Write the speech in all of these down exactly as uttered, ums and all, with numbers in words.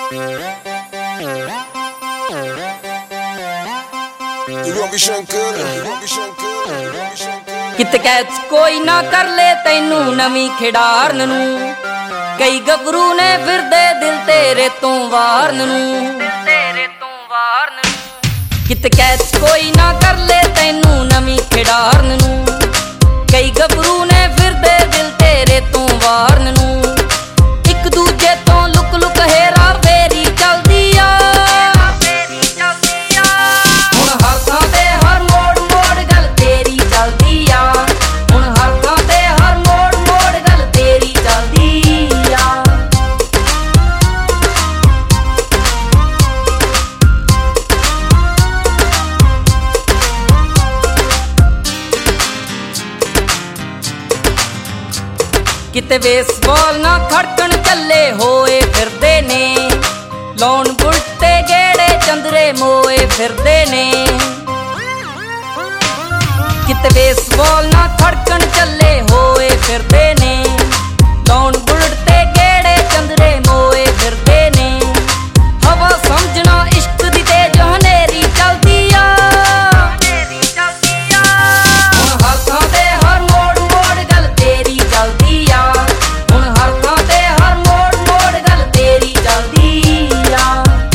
कित कैच कोई ना कर ले तैनू नवी खिडारन नू, कई गबरू ने फिरदे दिल तेरे तो वारन नू। कित कैच कोई ना कर ले तैनू नवी खिडारन नू, कई गबरू ने फिरदे दिल तेरे तो वारन नू। एक दूजे तो लुक लुक हेरा फेरी चलदी आ, हुण हर थां ते हर मोड़ मोड़ गल तेरी चलदी आ, हुण हर थां ते हर मोड़ मोड़ गल तेरी चलदी आ। किते बेसबॉल ना खड़कन चले होए फिरदे ने, लौन बुलटे गेड़े चंदरे मोए फिरदे ने। किते बेसबॉल ना खड़कन चले होए फिरदे ने, लौन बुलटे गेड़े चंदरे मोए फिरदे ने। हवा समझना इश्क दी तेज हनेरी चलदी आ, हुण हर थां ते हर मोड़ मोड़ गल तेरी चलदी आ, हुण हर थां ते हर मोड़ मोड़ गल तेरी चलदी आ।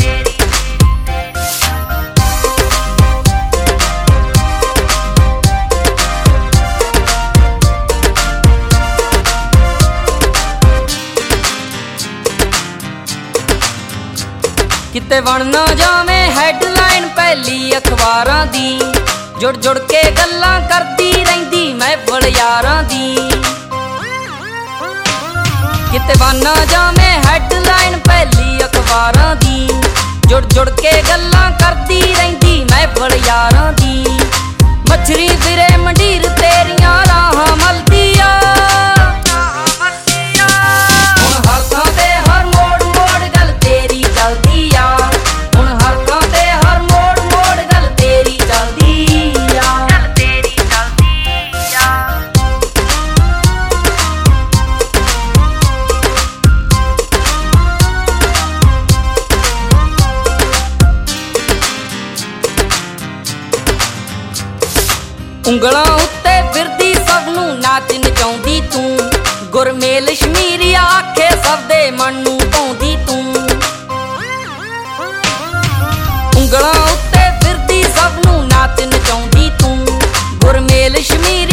किते बन ना जावें हैडलाइन पहली अखबारां दी, जुड़ जुड़ के गल्लां करदी रहिंदी महफल यारां दी। किते बन ना जावें हैडलाइन पहली अखबारां दी, जुड़ जुड़ के गल्लां करदी रहिंदी महफल यारां दी। मछरी फिरे मंडीर तेरियां राहां मलदी आ, हुण हर थां ते हर मोड़ मोड़ गल तेरी चलदी आ, हुण हर थां ते हर मोड़ मोड़ गल तेरी चलदी आ। ਉਂਗਲਾਂ ਉੱਤੇ ਫਿਰਦੀ ਸਭ ਨੂੰ ਨਾਚ ਨਚਾਉਂਦੀ ਤੂੰ, ਗੁਰਮੇਲ ਸ਼ਮੀਰੀ ਆਖੇ ਸਭ ਦੇ ਮਨ ਨੂੰ ਭਾਉਂਦੀ ਤੂੰ। ਉਂਗਲਾਂ ਉੱਤੇ ਫਿਰਦੀ ਸਭ ਨੂੰ ਨਾਚ ਨਚਾਉਂਦੀ ਤੂੰ, ਗੁਰਮੇਲ ਸ਼ਮੀਰੀ